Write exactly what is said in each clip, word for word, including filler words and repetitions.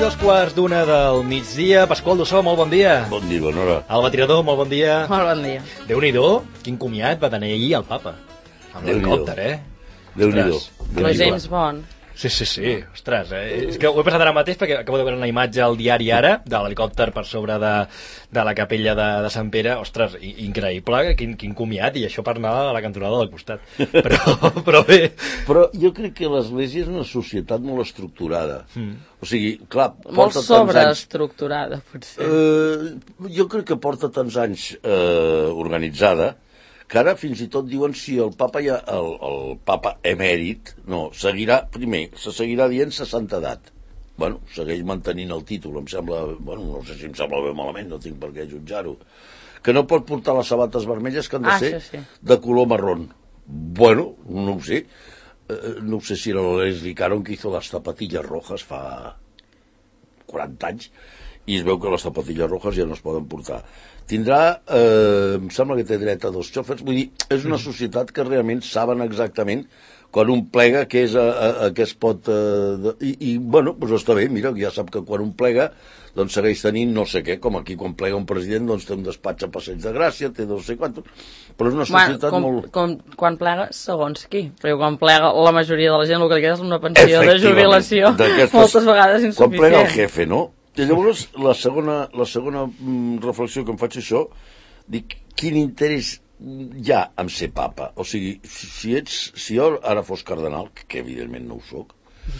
dos quarts d'una del migdia. Pasqual Dussó, molt bon dia. Bon dia, bona hora. Alba Tirador, molt bon dia. Molt bon dia. Déu-n'hi-do, quin comiat va tenir ahir el papa. Amb l'helicòpter, eh? Déu-n'hi-do. Però James Bond. Sí, sí, sí, ostres, eh? És que ho he passat ara mateix perquè acabo de veure una imatge al diari Ara de l'helicòpter per sobre de, de la capella de, de Sant Pere. Ostres, increïble, quin, quin comiat, i això per anar a la cantonada del costat. Però, però bé... Però jo crec que l'Església és una societat molt estructurada. Mm. O sigui, clar, porta molt tants anys... Molt sobreestructurada, potser. Eh, jo crec que porta tants anys eh, organitzada que ara fins i tot diuen si el papa ja, el, el papa emèrit, no, seguirà, primer, se seguirà dient seixanta edat. Bueno, segueix mantenint el títol, em sembla, bueno, no sé si em sembla bé malament, no tinc per què jutjar-ho. Que no pot portar les sabates vermelles que han de ah, ser sí, sí. de color marrón. Bueno, no ho sé. Eh, no sé si era la Leslie Caron que hizo las zapatillas rojas fa quaranta anys, i es veu que les zapatilles rojas ja no es poden portar. Tindrà, eh, em sembla que té dret a dos xòfers, vull dir, és una societat que realment saben exactament quan un plega què és a, a, a què es pot... Eh, de, i, I, bueno, doncs està bé, mira, ja sap que quan un plega doncs segueix tenint no sé què, com aquí quan plega un president doncs té un despatx a Passeig de Gràcia, té no sé quant, però és una societat bueno, com, molt... Com, quan plega, segons qui, però quan plega la majoria de la gent el que queda és una pensió de jubilació, moltes vegades insuficient. Quan plega el jefe, no? I llavors, la segona, la segona reflexió que em faig això, dic, quin interès hi ha en ser papa? O sigui, si, ets, si jo ara fos cardenal, que evidentment no ho soc,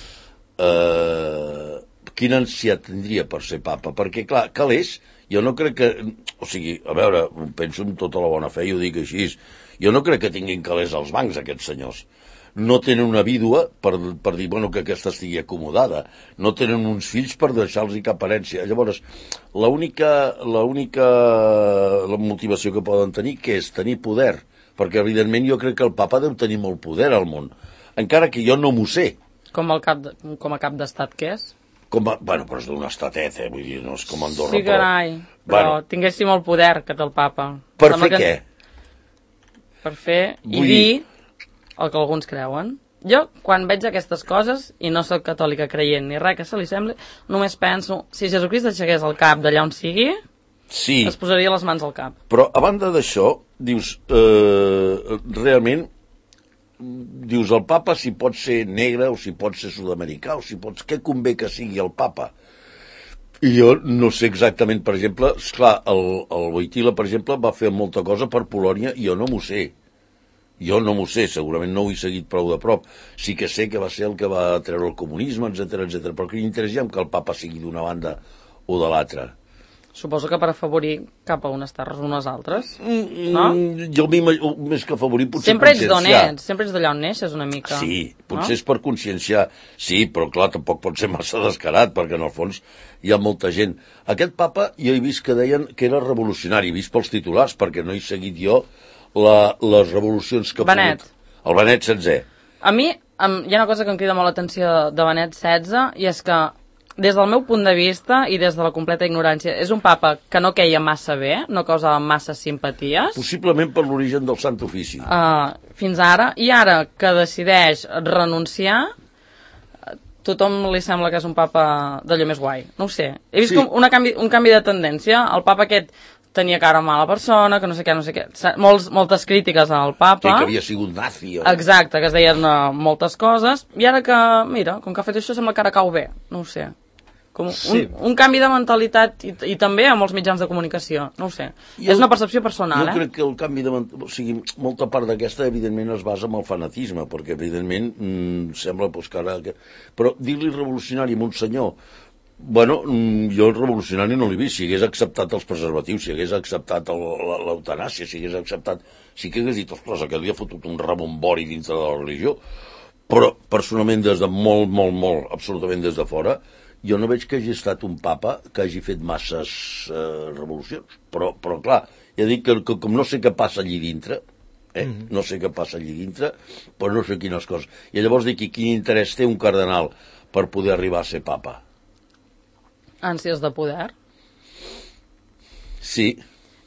eh, quina ansietat tindria per ser papa? Perquè, clar, calés, jo no crec que... O sigui, a veure, penso amb tota la bona fe i ho dic així, jo no crec que tinguin calés als bancs, aquests senyors. No tenen una vídua per, per dir bueno, que aquesta estigui acomodada, no tenen uns fills per deixar-los cap herència. Llavors, l'única l'única la motivació que poden tenir, que és tenir poder, perquè evidentment jo crec que el papa deu tenir molt poder al món, encara que jo no m'ho sé. Com, el cap de, com a cap d'estat que és? Com a, bueno, però és d'un estatet, eh? Vull dir, no és com Andorra. Sí, carai, però, però bueno, tinguéssim el poder que té el papa. Per fer què? Per fer i dir el que alguns creuen. Jo, quan veig aquestes coses, i no soc catòlica creient ni res que se li sembli, només penso, si Jesucrist aixequés el cap d'allà on sigui, sí, es posaria les mans al cap. Però, a banda d'això, dius, eh, realment, dius, el papa si pot ser negre, o si pot ser sud-americà, o si pot... Què convé que sigui el papa? I jo no sé exactament, per exemple, esclar, el, el Wojtyla, per exemple, va fer molta cosa per Polònia, i jo no m'ho sé. Jo no m'ho sé, segurament no ho he seguit prou de prop. Sí que sé que va ser el que va treure el comunisme, etcètera, etcètera. Però quin interès hi ha que el papa sigui d'una banda o de l'altra? Suposo que per afavorir cap a unes terres o unes altres, no? Mm, jo més que afavorir potser sempre conscienciar. Sempre ets d'on ets, sempre ets d'allà on neixes una mica. Sí, potser no? És per conscienciar. Sí, però clar, tampoc pot ser massa descarat, perquè en el fons hi ha molta gent. Aquest papa jo he vist que deien que era revolucionari, he vist pels titulars, perquè no he seguit jo La, les revolucions que ha Benet. pogut... El Benet setze. A mi em, hi ha una cosa que em crida molt l'atenció de Benet setze, i és que des del meu punt de vista i des de la completa ignorància, és un papa que no queia massa bé, no causava massa simpaties. Possiblement per l'origen del Sant Ofici. Uh, fins ara. I ara que decideix renunciar, tothom li sembla que és un papa d'allò més guai. No ho sé. He vist sí. com una canvi, un canvi de tendència. El papa aquest tenia cara mala persona, que no sé què, no sé què. Molts, moltes crítiques al papa. Que, que havia sigut nazi. O... Exacte, que es deien uh, moltes coses. I ara que, mira, com que ha fet això, sembla que ara cau bé. No ho sé. Com un, sí. un canvi de mentalitat i, i també amb els mitjans de comunicació. No ho sé. Jo, és una percepció personal, jo eh? Jo crec que el canvi de mentalitat... O sigui, molta part d'aquesta, evidentment, es basa en el fanatisme, perquè, evidentment, mmm, sembla pues, que ara... Però dir-li revolucionari a un senyor... Bueno, jo el revolucionari no l'he vist. Si hagués acceptat els preservatius, si hagués acceptat l'eutanàsia, si hagués acceptat... Sí que hagués dit, ostres, aquest li ha fotut un rebombori dintre de la religió. Però, personalment, des de molt, molt, molt, absolutament des de fora, jo no veig que hagi estat un papa que hagi fet masses eh, revolucions. Però, però, clar, ja dic que, que com no sé què passa allí dintre, eh? Mm-hmm. no sé què passa allí dintre, però no sé quines coses. I llavors dic, quin interès té un cardenal per poder arribar a ser papa? Ànsies de poder. Sí.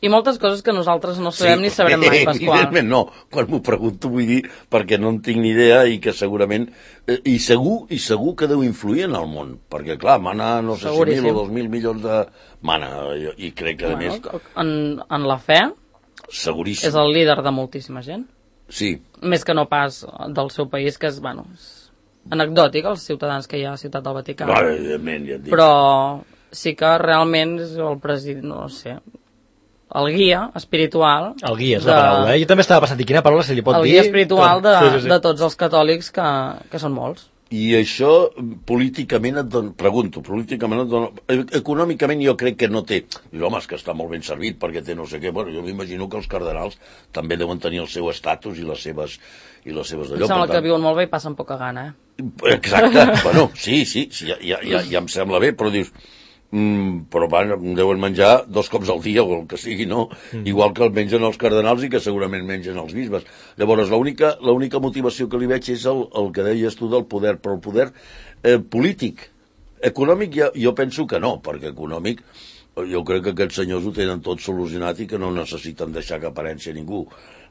I moltes coses que nosaltres no sabem sí, ni sabrem mai, Pasqual. Evidentment no, quan m'ho pregunto vull dir perquè no en tinc ni idea i que segurament, eh, i segur i segur que deu influir en el món, perquè clar, mana no sé si mil o dos mil milions de... Mana, i, i crec que a bueno, més... En, en la fe, seguríssim. És el líder de moltíssima gent. Sí. Més que no pas del seu país, que és, bueno, és anecdòtic, els ciutadans que hi ha a Ciutat del Vaticà. No, evidentment, ja et dic. Però sí que realment és el president, no sé... el guia espiritual... El guia és de... la paraula, eh? Jo també estava pensant, quina paraula se li pot el dir? El guia espiritual de, sí, sí, sí. de tots els catòlics, que, que són molts. I això, políticament et dono... Pregunto, políticament et dono... Econòmicament jo crec que no té... Dius, home, és que està molt ben servit perquè té no sé què... Bueno, jo m'imagino que els cardenals també deuen tenir el seu estatus i les seves... I les seves d'allò. Em sembla tant... que viuen molt bé i passen poca gana, eh? Exacte, bueno, sí, sí, sí ja, ja, ja, ja em sembla bé, però dius... Mm, però van, deuen menjar dos cops al dia o el que sigui, no? Mm. Igual que el mengen els cardenals i que segurament mengen els bisbes. Llavors, l'única l'única motivació que li veig és el, el que deies tu del poder, però el poder eh, polític. Econòmic ja, jo penso que no, perquè econòmic jo crec que aquests senyors ho tenen tot solucionat i que no necessiten deixar que aparència a ningú.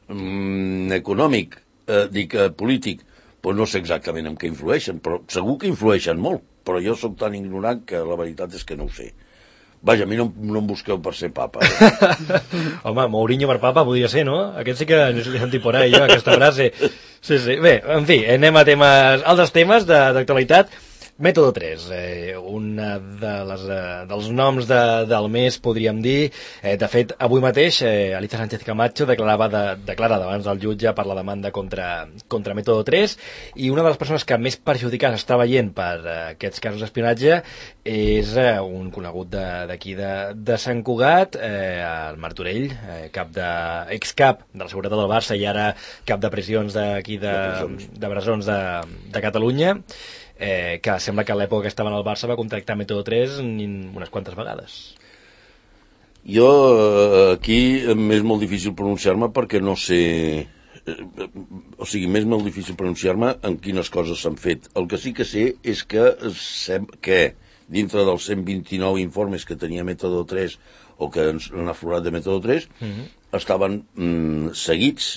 Mm, econòmic, eh, dic eh, polític, doncs no sé exactament en què influeixen, però segur que influeixen molt. Però jo sóc tan ignorant que la veritat és que no ho sé. Vaja, a mi no, no em busqueu per ser papa. Eh? Home, Mourinho per papa podria ser, no? Aquest sí que li sentit por ahí, jo, aquesta frase. Sí, sí. Bé, en fi, anem a temes, altres temes d'actualitat. Mètode tres, eh, un de les, eh, dels noms de, del mes, podríem dir. Eh, de fet, avui mateix, eh, Alicia Sánchez Camacho declarava de, declara davant del jutge per la demanda contra, contra Mètode tres, i una de les persones que més perjudicades està veient per eh, aquests casos d'espionatge és eh, un conegut d'aquí de, de, de Sant Cugat, eh, el Martorell, eh, cap de, ex-cap de la seguretat del Barça i ara cap de prisions d'aquí de, de presons de, de Catalunya. Eh, que sembla que a l'època que estava en el Barça va contractar Mètode tres unes quantes vegades. Jo aquí m'és molt difícil pronunciar-me perquè no sé... O sigui, m'és molt difícil pronunciar-me en quines coses s'han fet. El que sí que sé és que, que dintre dels cent vint-i-nou informes que tenia Mètode tres o que han aflorat de Mètode tres uh-huh. estaven mm, seguits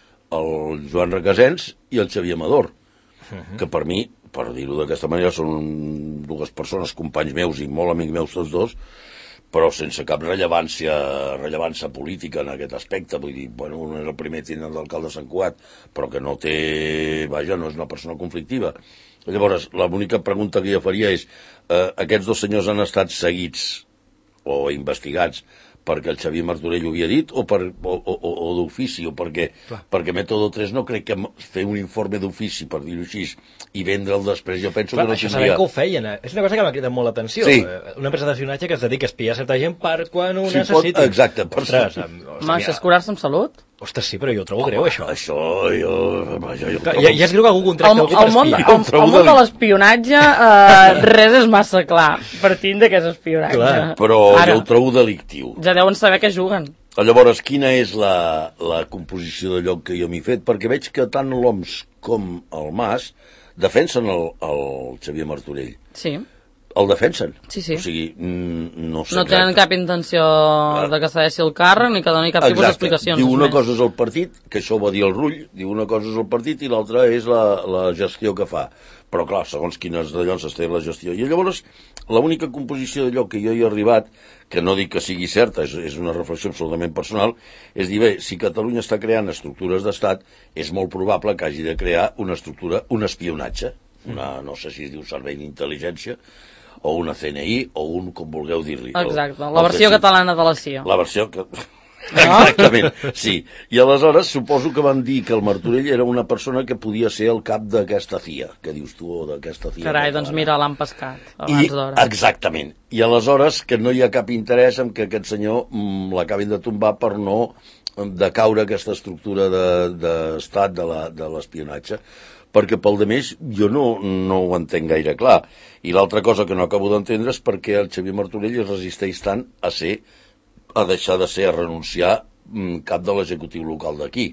el Joan Requesens i el Xavier Amador, uh-huh. que per mi, per dir-ho d'aquesta manera, són dues persones, companys meus i molt amics meus tots dos, però sense cap rellevància rellevància política en aquest aspecte. Vull dir, bueno, un és el primer tinent d'alcalde de Sant Cugat, però que no té... Vaja, no és una persona conflictiva. Llavors, l'única pregunta que jo faria és eh, aquests dos senyors han estat seguits o investigats perquè el Xavier Martorell ho havia dit o, per, o, o, o d'ofici, o perquè, perquè Mètode tres no crec que fer un informe d'ofici, per dir-ho així, i vendre'l després, jo penso Clar, que no això tindria... sabem que ho feien, eh? És una cosa que m'ha cridat molt l'atenció. Sí. Una empresa d'espionatge que es dedica a espiar certa gent per quan ho sí, necessiti. Pot, exacte. Per Ostres, Home, això és curar-se amb salut? Ostres, sí, però jo ho trobo greu, això. Això, jo... Vaja, jo trobo... ja, ja és greu que algú contracta algú per espiar. El, el, el món de l'espionatge, eh, res és massa clar, partint de què és espionatge. Clar, però Ara, jo ho trobo delictiu. Ja deuen saber que juguen. Llavors, quina és la, la composició de lloc que jo m'he fet? Perquè veig que tant l'Oms com el Mas defensen el, el Xavier Martorell. Sí. El defensen. Sí, sí. O sigui, no sé No tenen exacte. cap intenció de que cedeixi el càrrec ni que doni cap tipus d'explicacions. Diu una cosa és el partit, que això ho va dir el Rull, diu una cosa és el partit i l'altra és la, la gestió que fa. Però clar, segons quines d'allò s'està la gestió. I llavors, l'única composició d'allò que jo hi he arribat, que no dic que sigui certa, és, és una reflexió absolutament personal, és dir, bé, si Catalunya està creant estructures d'estat, és molt probable que hagi de crear una estructura, un espionatge, una, no sé si es diu servei d'intel·ligència, o una C N I, o un, com vulgueu dir-li. Exacte, el, la versió catalana de la C I A. La versió que... No? Exactament, sí. I aleshores suposo que van dir que el Martorell era una persona que podia ser el cap d'aquesta C I A, que dius tu, o d'aquesta C I A. Carai, doncs mira, l'han pescat abans d'hora. Exactament. I aleshores que no hi ha cap interès en que aquest senyor mm, l'acabin de tombar per no decaure aquesta estructura d'estat de, de l'espionatge. Perquè pel de més jo no, no ho entenc gaire clar. I l'altra cosa que no acabo d'entendre és perquè el Xavier Martorell es resisteix tant a ser, a deixar de ser, a renunciar cap de l'executiu local d'aquí.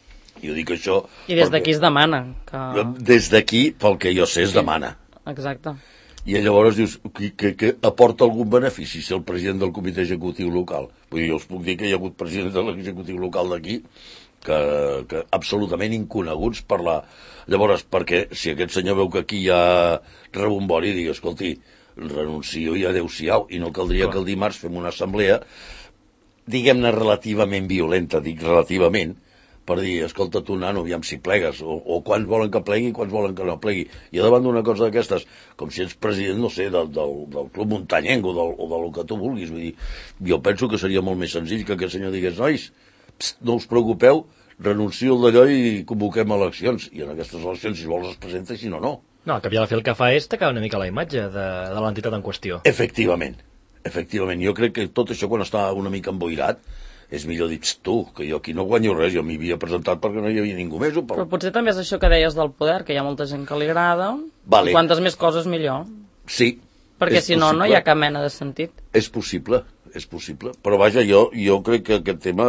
Jo dic això... I des d'aquí es demana. Que... Des d'aquí, pel que jo sé, es sí. demana. Exacte. I llavors dius que, que, que aporta algun benefici si el president del comitè executiu local. Vull dir, jo us puc dir que hi ha hagut presidents de l'executiu local d'aquí que, que absolutament inconeguts per la... Llavors, perquè si aquest senyor veu que aquí hi ha rebombori, digui, escolti, renuncio i adeu-siau, i no caldria Clar. que el dimarts fem una assemblea, diguem-ne relativament violenta, dic relativament, per dir, escolta tu, nano, aviam si plegues, o, o quants volen que plegui i quants volen que no plegui. I davant d'una cosa d'aquestes, com si ets president, no sé, del, del, del Club Muntanyenc o del, o del que tu vulguis, vull dir, jo penso que seria molt més senzill que aquest senyor digués, nois, pst, no us preocupeu, renuncio al d'allò i convoquem eleccions, i en aquestes eleccions, si vols, es presenta, i si no, no. No, que havia de fer el que fa és tacar una mica la imatge de, de l'entitat en qüestió. Efectivament, efectivament. Jo crec que tot això, quan està una mica emboirat, és millor dir, tu, que jo aquí no guanyo res, jo m'hi havia presentat perquè no hi havia ningú més. Però... però potser també és això que deies del poder, que hi ha molta gent que li agrada, vale. I quantes més coses millor. Sí. Perquè si no, no hi ha cap mena de sentit. És possible, és possible. Però vaja, jo, jo crec que aquest tema,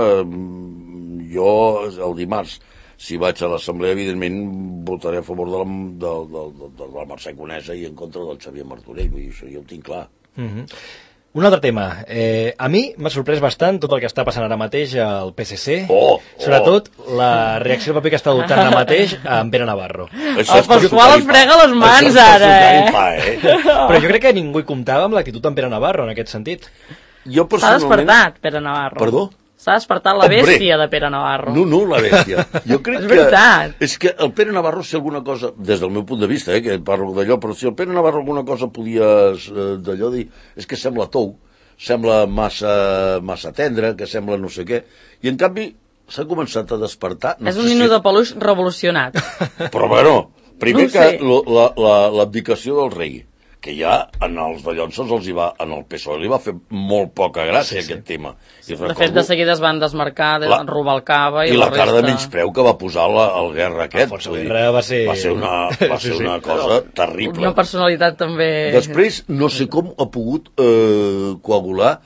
jo el dimarts, si vaig a l'assemblea, evidentment votaré a favor de la, de, de, de, de la Mercè Conesa i en contra del Xavier Martorell, vull dir, això jo ho tinc clar. Mm-hmm. Un altre tema. Eh, a mi m'ha sorprès bastant tot el que està passant ara mateix al P S C. Oh, oh. Sobretot la reacció del paper que està adoptant ara mateix en Pere Navarro. El Pasqual es frega les mans ara, eh? Fa, eh? Però jo crec que ningú hi comptava amb l'actitud d'en Pere Navarro, en aquest sentit. Jo personalment... S'ha despertat, Pere Navarro. Perdó? S'ha despertat la bèstia de Pere Navarro. No, no, la bèstia. Jo crec és veritat. que... És que el Pere Navarro, si alguna cosa, des del meu punt de vista, eh, que parlo d'allò, però si el Pere Navarro alguna cosa podia eh, d'allò dir, és que sembla tou, sembla massa, massa tendre, que sembla no sé què, i en canvi s'ha començat a despertar... No és un nino si... de peluix revolucionat. Però bueno, primer no que l'abdicació la, la, del rei, que ja en els dallonses els hi va, en el P S O E li va fer molt poca gràcia, sí, sí. aquest tema. I de recordo, fet, de seguida es van desmarcar de la, Rubalcaba i, i la, la cara resta... de menyspreu que va posar la, el Guerra aquest. Alfonso Guerra va ser... Va ser una, va ser sí, sí. una cosa terrible. Una personalitat també... Després, no sé com ha pogut eh, coagular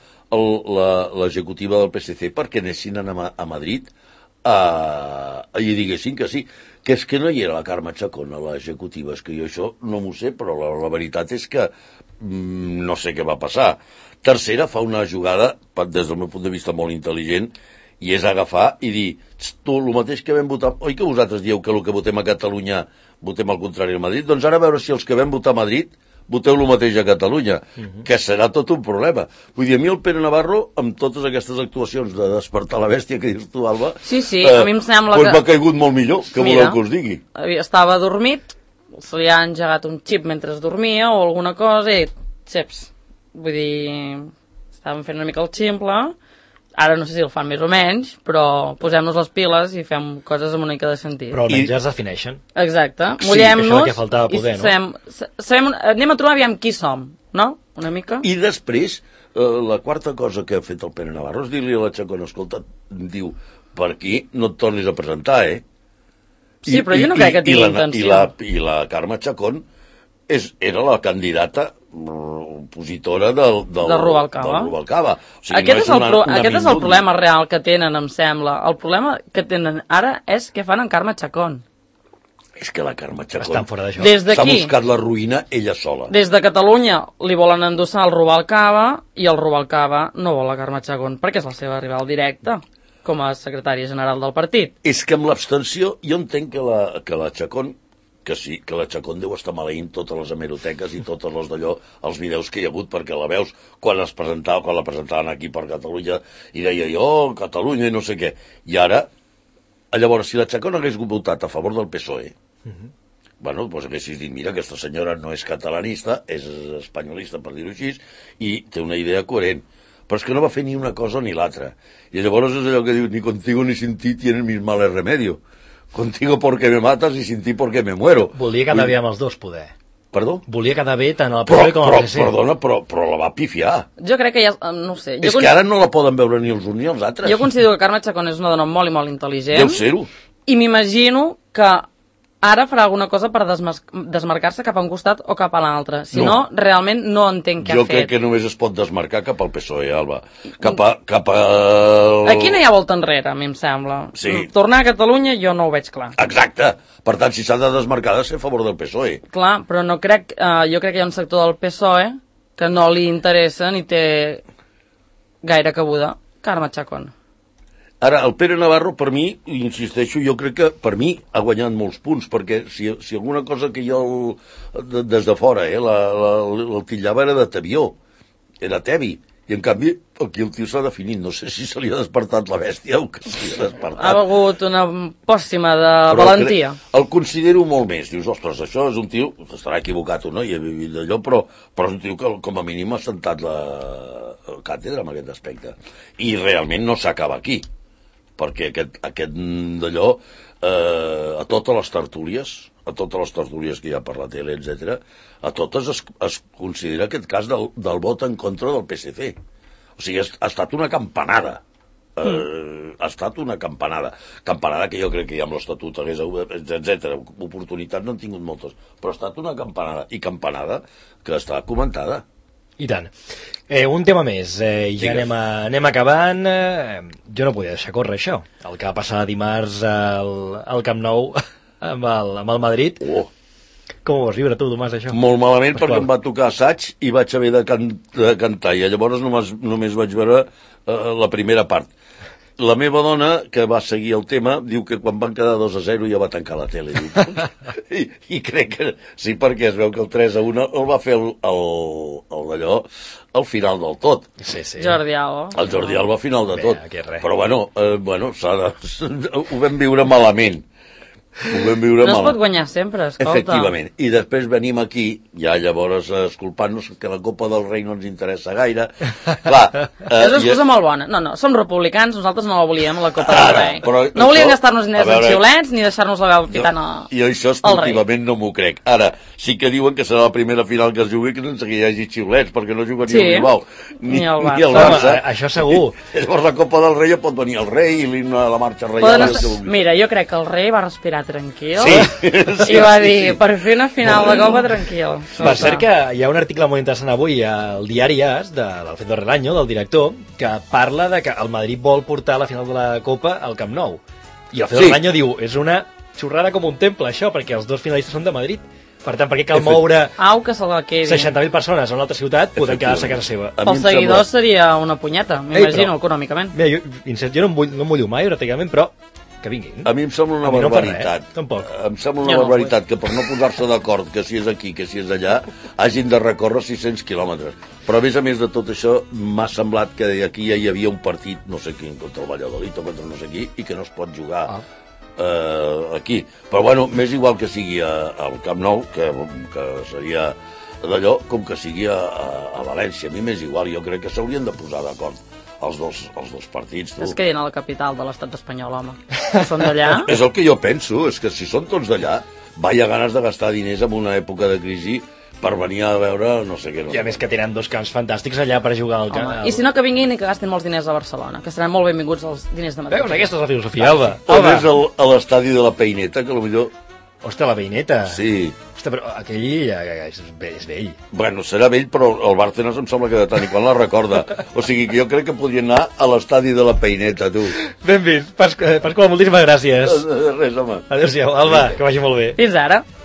l'executiva del P S C perquè anessin a, a Madrid a, a, i diguessin que sí, que és que no hi era la Carme Chacón a l'executiva, és que jo això no m'ho sé, però la, la veritat és que mm, no sé què va passar. Tercera, fa una jugada, des del meu punt de vista molt intel·ligent, i és agafar i dir, tu, el mateix que vam votar, oi que vosaltres dieu que el que votem a Catalunya votem al contrari a Madrid? Doncs ara a veure si els que vam votar a Madrid voteu el mateix a Catalunya, uh-huh. que serà tot un problema. Vull dir, a mi el Pere Navarro, amb totes aquestes actuacions de despertar la bèstia que dius tu, Alba, sí, sí, eh, a mi em sembla pues que... m'ha caigut molt millor, que Mira, voleu que us digui. Estava dormit, se li ha engegat un xip mentre es dormia o alguna cosa i, xeps, vull dir, estàvem fent una mica el ximple, ara no sé si el fan més o menys, però posem-nos les piles i fem coses amb una mica de sentit. Però almenys I... ja es defineixen. Exacte. Mullem-nos sí, poder, i sabem, no? sabem, anem a trobar aviam qui som, no? Una mica. I després, eh, la quarta cosa que ha fet el Pere Navarro és dir-li a la Chacón, escolta, diu, per aquí no et tornis a presentar, eh? I, sí, però jo no i, crec que tingui intenció. I la, I la Carme Chacón és, era la candidata opositora del, del, de Rubalcaba. Del Rubalcaba. O sigui, aquest no és, el, una, pro, una aquest és el problema real que tenen, em sembla. El problema que tenen ara és què fan en Carme Chacón. És que la Carme Chacón estan fora d'això. S'ha buscat la ruïna ella sola. Des de Catalunya li volen endossar el Rubalcaba i el Rubalcaba no vol la Carme Chacón perquè és la seva rival directa com a secretària general del partit. És que amb l'abstenció jo entenc que la, que la Chacón que sí, que la Chacón deu estar maleint totes les hemeroteques i totes les d'allò, els vídeos que hi ha hagut, perquè la veus quan es presentava, quan la presentaven aquí per Catalunya, i deia jo, oh, Catalunya i no sé què. I ara, llavors, si la Chacón hagués votat a favor del P S O E, uh-huh. bueno, doncs haguessis dit, mira, aquesta senyora no és catalanista, és espanyolista, per dir-ho així, i té una idea coherent. Però és que no va fer ni una cosa ni l'altra. I llavors és allò que diu, ni contigo ni sin ti tienen mis males remedio. Contigo porque me matas y sin ti porque me muero. Volia quedar bé amb els dos, poder. Perdó? Volia quedar bé tant al P S O E com al P S C. Perdona, però, però la va pifiar. Jo crec que ja... no sé. Jo és que ara no la poden veure ni els uns ni els altres. Jo considero que Carme Chacón és una dona molt i molt intel·ligent. Deu ser-ho. I m'imagino que ara farà alguna cosa per desmas desmarcar-se cap a un costat o cap a l'altre. Si no. no, realment no entenc què jo ha fet. Jo crec que només es pot desmarcar cap al P S O E, Alba. Cap a... Cap a... Aquí no hi ha volta enrere, a mi em sembla. Sí. Tornar a Catalunya jo no ho veig clar. Exacte. Per tant, si s'ha de desmarcar, ha de ser a favor del P S O E. Clar, però no crec... Uh, jo crec que hi ha un sector del P S O E que no li interessa ni té gaire cabuda. Carme Chacón. Ara, el Pere Navarro, per mi, insisteixo, jo crec que per mi ha guanyat molts punts, perquè si, si alguna cosa que jo, el, des de fora, eh, la, la, el titllava era de Tebió, era Tebi, i en canvi aquí el tio s'ha definit, no sé si se li ha despertat la bèstia o que se li ha despertat. Ha begut una pòssima de però valentia. Crec, el considero molt més, dius, ostres, això és un tio, estarà equivocat o no, i ha vivit d'allò, però, però és un tio que com a mínim ha sentat la càtedra en aquest aspecte. I realment no s'acaba aquí, perquè aquest, aquest d'allò, eh, a totes les tertúlies, a totes les tertúlies que hi ha per la tele, etcètera, a totes es, es considera aquest cas del, del vot en contra del P S C. O sigui, ha, ha estat una campanada. Eh, mm. Ha estat una campanada. Campanada que jo crec que ja amb l'Estatut hagués, etcètera. Oportunitats no han tingut moltes, però ha estat una campanada. I campanada que està comentada. I tant. Eh, un tema més, eh, i ja anem, a, anem acabant. Eh, jo no podia deixar córrer això. El que va passar dimarts al, al Camp Nou amb el, amb el Madrid. Oh. Com ho vas viure tu, Tomàs, això? Molt malament, Pasqual. perquè em va tocar assaig i vaig haver de, can de cantar. I llavors només, només vaig veure eh, la primera part. La meva dona, que va seguir el tema, diu que quan van quedar dos a zero ja va tancar la tele. I, I crec que sí, perquè es veu que el tres a un el va fer el, el, el d'allò al final del tot. Sí, sí. Jordi Alba. El Jordi Alba al final de Bé, tot. Però bueno, eh, bueno de... ho vam viure malament. Ho vam viure no mal. es pot guanyar sempre, escolta. Efectivament. I després venim aquí, ja llavors escolpant-nos que la Copa del Rei no ens interessa gaire. Clar, eh, és una excusa i... molt bona. No, no, som republicans, nosaltres no la volíem, la Copa del Rei. Però no volíem això, gastar-nos diners veure, en xiulets ni deixar-nos la capitana no, i això esportivament no m'ho crec. Ara, sí que diuen que serà la primera final que es jugui que sense que hi hagi xiulets, perquè no juga ni sí. el Bilbao ni, ni el Barça. Ni el Barça. Home, això segur. Llavors la Copa del Rei pot venir el rei i l'himne de la marxa reial. Estar... Mira, jo crec que el rei va respirar tranquil. Sí. Sí, i va dir, per fer una final de Copa tranquil. Per cert que hi ha un article molt interessant avui al diari AS, de l'Alfredo Relaño, del director, que parla de que el Madrid vol portar la final de la Copa al Camp Nou. I Alfredo sí. Relaño diu, és una xurrada com un temple, això, perquè els dos finalistes són de Madrid. Per tant, per què cal moure Au, que se la quedi. seixanta mil persones a una altra ciutat podent quedar-se a casa seva? Pels seguidors sembla... seria una punyeta, m'imagino, Ei, econòmicament. Mira, jo, jo no em vull, no em mullo mai, pràcticament, però que vinguin. A mi em sembla una barbaritat. No em sembla una ja barbaritat no que per no posar-se d'acord que si és aquí, que si és allà, hagin de recórrer sis-cents quilòmetres. Però a més a més de tot això, m'ha semblat que aquí ja hi havia un partit, no sé quin, contra el Valladolid o contra no sé qui, i que no es pot jugar ah. eh, aquí. Però bueno, m'és igual que sigui al Camp Nou, que, que seria d'allò, com que sigui a, a València. A mi m'és igual, jo crec que s'haurien de posar d'acord. Els dos, els dos partits. Tu. Es quedin a la capital de l'estat espanyol, home. Que són d'allà. És el que jo penso, és que si són tots d'allà, vaya ganes de gastar diners en una època de crisi per venir a veure no sé què. No. I a més que tenen dos camps fantàstics allà per jugar al camp. I si no, que vinguin i que gastin molts diners a Barcelona, que seran molt benvinguts els diners de Madrid. Veus, aquesta és la filosofia, Alba. O més a l'estadi de la Peineta, que potser... Ostres, la Peineta. Sí. Ostres, però aquell ja, ja és, és vell. Bueno, serà vell, però el Bárcenas em sembla que de tant i quan la recorda. O sigui que jo crec que podria anar a l'estadi de la Peineta, tu. Ben vist. Pasqual, moltíssimes gràcies. Res, home. Adéu-siau. Alba, que vagi molt bé. Fins ara.